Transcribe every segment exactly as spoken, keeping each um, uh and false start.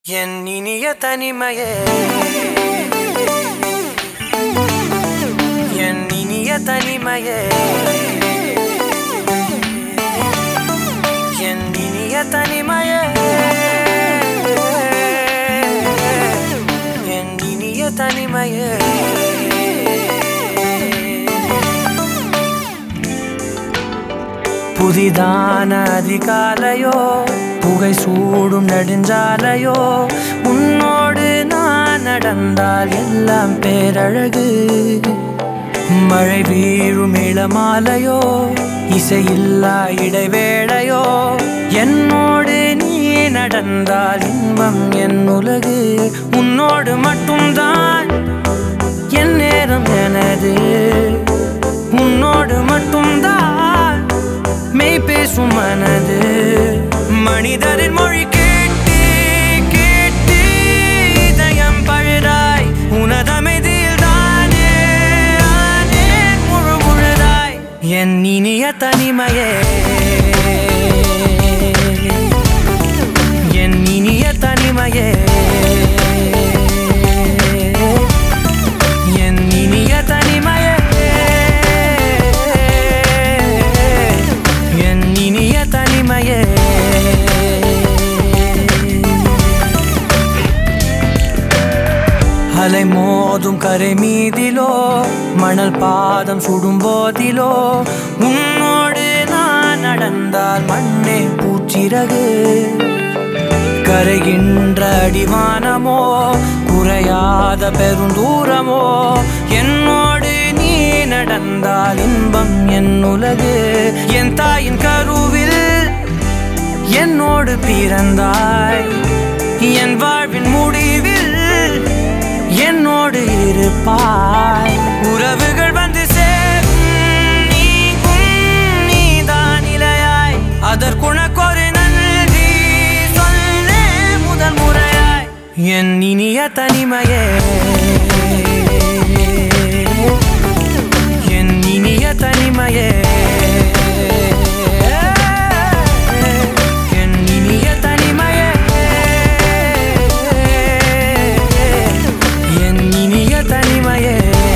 என் இனிய தனிமையே, என் இனிய தனிமையே, என் இனிய தனிமையே, என் இனிய தனிமையே. புதிதான அதிகாலையோ, புகை சூடும் நெடுஞ்சாலையோ, உன்னோடு நான் நடந்தால் எல்லாம் பேரழகு. மழை வீழும் இளமாலையோ, இசையில்லா இடைவேளையோ, என்னோடு நீ நடந்தால் இன்பம் என் உலகு. உன்னோடு மட்டும்தான் என் நேரம் எனது, உன்னோடு மட்டும்தான் மெய் பேசும் மனது. மனிதரின் மொழி கேட்டு கேட்டு இதயம் பழுதாய், உனதமைதியில் தானே ஆனே முழு முழுதாய். என் இனிய தனிமையே, என் இனிய தனிமையே, என் இனிய தனிமையே, என் இனிய தனிமையே. அலை மோதும் கரை மீதிலோ, மணல் பாதம் சுடும் போதிலோ, உன்னோடு நான் நடந்தால் மண்ணே பூச்சிறகு. கரைகின்ற அடிவானமோ, குறையாத பெருந்தூரமோ, என்னோடு நீ நடந்தால் இன்பம் என் உலகு. என் தாயின் கருவில் என்னோடு பிறந்தாய், என் வாழ்வின் முடிவில் என்னோடு இருப்பாய். உறவுகள் வந்து சேரும் நீக்கும் நீதான் இலையாய், அதற்குணக்கொரு நன்றி சொல்ல முதல் முறையாய். என் இனிய தனிமையே, என் இனிய தனிமையே, என் இனிய தனிமையே, என் இனிய தனிமையே.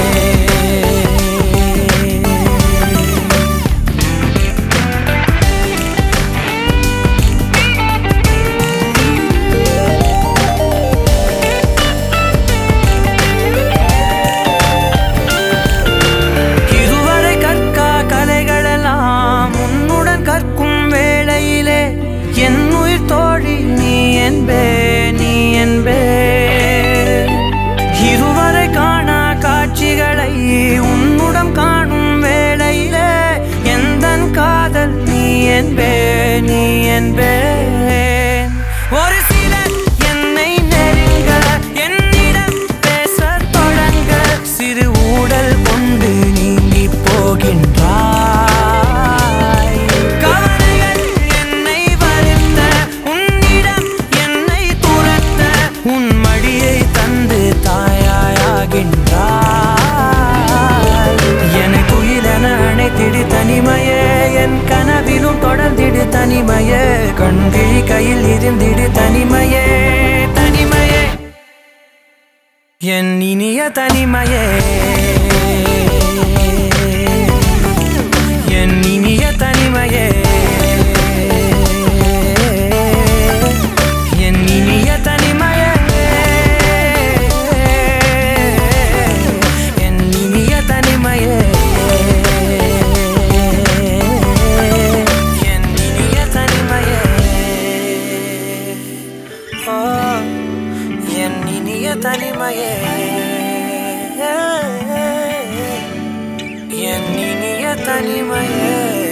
இதுவரை கற்கா கலைகளெல்லாம் உன்னுடன் கற்கும் வேளையிலே, என் உயிர் தோழி நீ என்பே, நீ என்பே. இதுவரை காணா காட்சிகளை உன்னுடன் காணும் வேளையிலே, எந்தன் காதல் நீ என்பே, நீ என்பே. ஒரு சிலர் என்னை நெருங்க, என்னிடம் பேச தொடங்க, சிறு ஊடல் கொண்டு நீங்கி போகின்றாய். கவலைகள் என்னை வருத்த, உன்னிடம் என்னை துரத்த, உன் மடியை தந்து தாயாயாகின்றாய். என்னை துயிலென அணைத்திடு தனிமையே, என் கனவிலும் தொடர்ந்திடு தனிமையே, கண்கிழி கையில் இருந்திடு தனிமையே, தனிமையே. என் இனிய தனிமையே, என் இனிய தனிமையே, என் இனிய தனிமையே, என் இனிய தனிமையே, என் இனிய தனிமையே. ஓ, என் இனிய தனிமையே, என் இனிய தனிமையே.